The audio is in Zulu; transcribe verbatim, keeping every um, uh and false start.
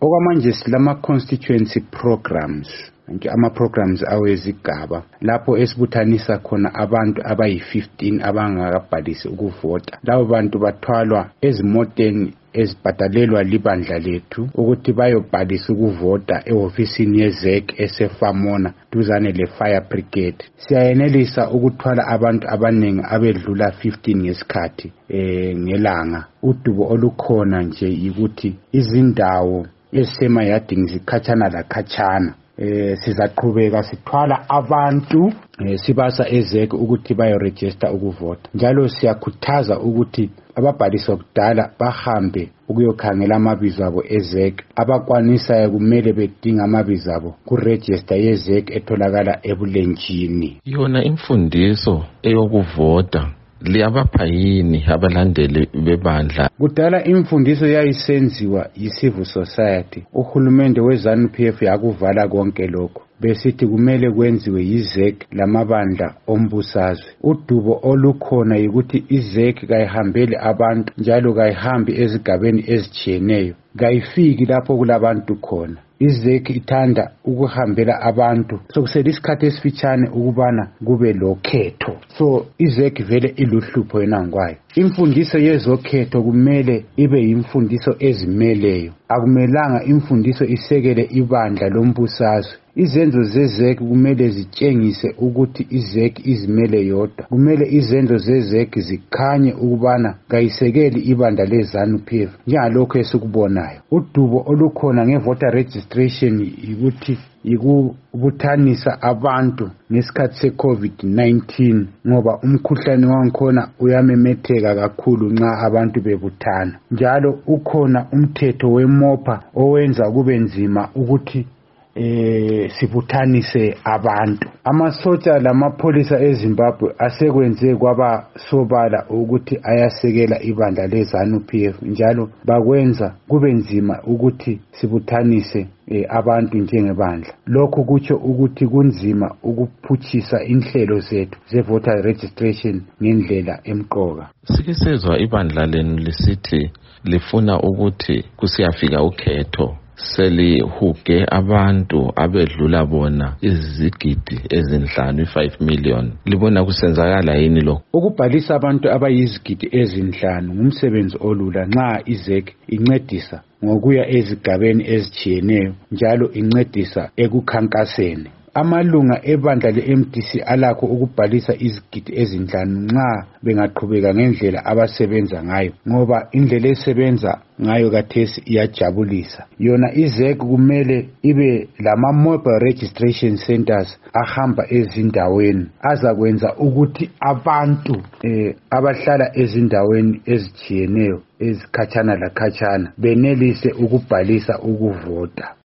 Okwamanje silama constituency programs, ama programs awezigaba lapho esibuthanisa khona abantu abayi fifteen abangakabhalisi ukuvota. Labo bantu bathwalwa ezimoteni ezibhadalelwa libandla lethu ukuthi bayobhalisa ukuvota ehofisini yezek esefamona duzane le fire brigade. Siyayenelisa ukuthwala abantu abaningi abedlula fifteen ngesikhathi eh ngelanga. Udubo olukhona nje ukuthi izindawo esemayadini zikhatshana lakhatshana. Eh sizaqhubeka sithwala abantu eh, sibasa ezek ukuthi bayoregister ukuvota. Njalo siyakhuthaza ukuthi ababhaliswa kudala bahambe ukuyokhangela amabizo abo ezek. Abakwanisayo kumele bedinga amabizo abo ku register yezek etholakala ebulenjini. Yona imfundiso eyokuvota liyabapha yini abalandeli bebandla? Kudala imfundiso yayisenziwa yi-civil society. Uhulumende we-ZANU-P F yakuvala konke lokho. Besithi kumele kwenziwe yizek lamabandla ombusazwe. Udubo olukhona yikuthi izek kayihambeli abantu njalo kayihambi ezigabeni ezijiyeneyo. Kayifiki lapho kulabantu khona. Izek ithanda ukuhambela abantu sokusela isikhathi esifitshane ukubana kube lokhetho. So izek vele iluhlupho yena ngwayo. Imfundiso yezokhetho kumele ibe imfundiso ezimeleyo. Akumelanga imfundiso isekele ibandla lombusazwe. Izenzo zezek kumele zitshengise ukuthi izek izimele yodwa. Kumele izenzo zezek zikhanye ukubana kayisekeli ibandla leZANU-P F njengalokho esikubonayo. Udubo olukhona ngevoter registration ukuthi ikubuthanisa abantu ngesikhathi se-COVID nineteen ngoba umkhuhlane wangikhona uyamemetheka kakhulu nxa abantu bebuthana. Njalo ukhona umthetho weMOPA owenza kube nzima ukuthi eh sibuthanise abantu. Amasotsha lamapholisa eZimbabwe asekwenze kwaba sobala ukuthi ayasekela ibandla leZANU-P F njalo bakwenza kube nzima ukuthi sibuthanise eh, abantu njengebandla. Lokho kutsho ukuthi kunzima ukuphutshisa inhlelo zethu ze-voter registration ngendlela emqoka. Sike sezwa ibandla lenu lisithi lifuna ukuthi kusiyafika ukhetho selihuge abantu abedlula bona izigidi ezinhlanu five million. Libona kusenzakala yini lokho? Ukubhalisa abantu abayizigidi ezinhlanu ngumsebenzi olula nxa izek incedisa ngokuya ezigabeni ezijiyeneyo njalo incedisa ekukhankaseni. Amalunga ebandla le-M D C alakho ukubhalisa izigidi ezinhlanu nxa bengaqhubeka ngendlela abasebenza ngayo ngoba indlela esebenza ngayo kathesi iyajabulisa. Yona izek kumele ibe lama mobile registration centers ahamba ezindaweni azakwenza ukuthi abantu eh, abahlala ezindaweni ezijiyeneyo ezikhatshana lakhatshana benelise ukubhalisa ukuvota.